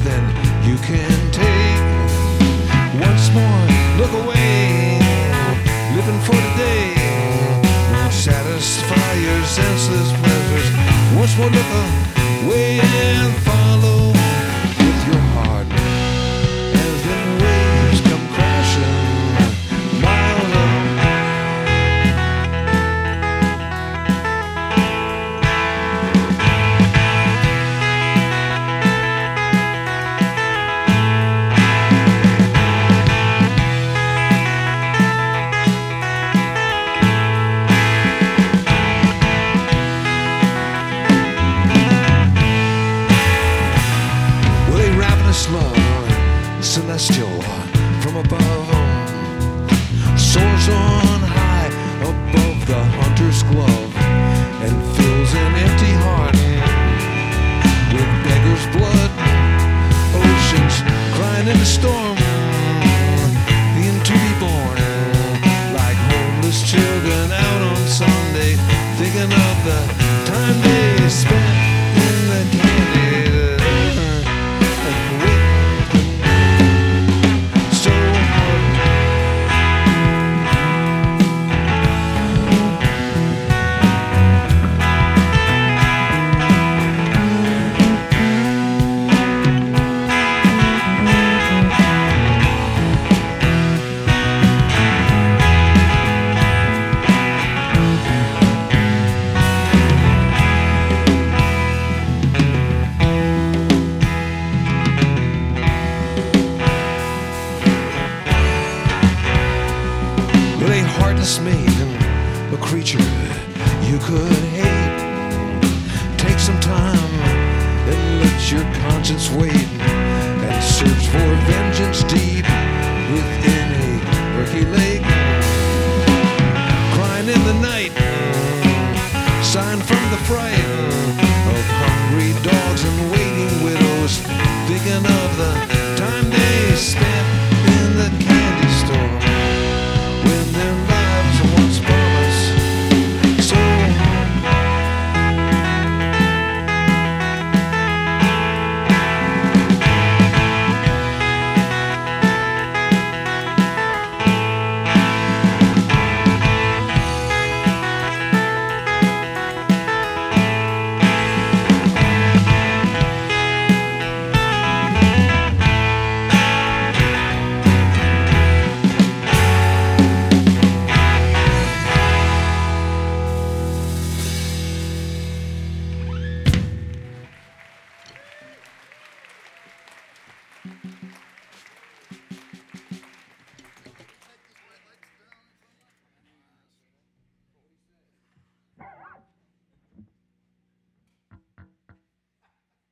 than you can take. Once more, look away. Living for today won't satisfy your senseless pleasures. Once more, look away and follow with your heart as the waves come crashing miles up. Love, celestial from above, soars on high above the hunter's glove, and fills an empty heart with beggar's blood. Oceans crying in the storm, being to be born like homeless children out on Sunday, thinking of the time they spent in the candy. Made a creature you could hate. Take some time and let your conscience wait, and search for vengeance deep within a murky lake. Crying in the night, sighing from the fright of hungry dogs and waiting widows, thinking of the time they spent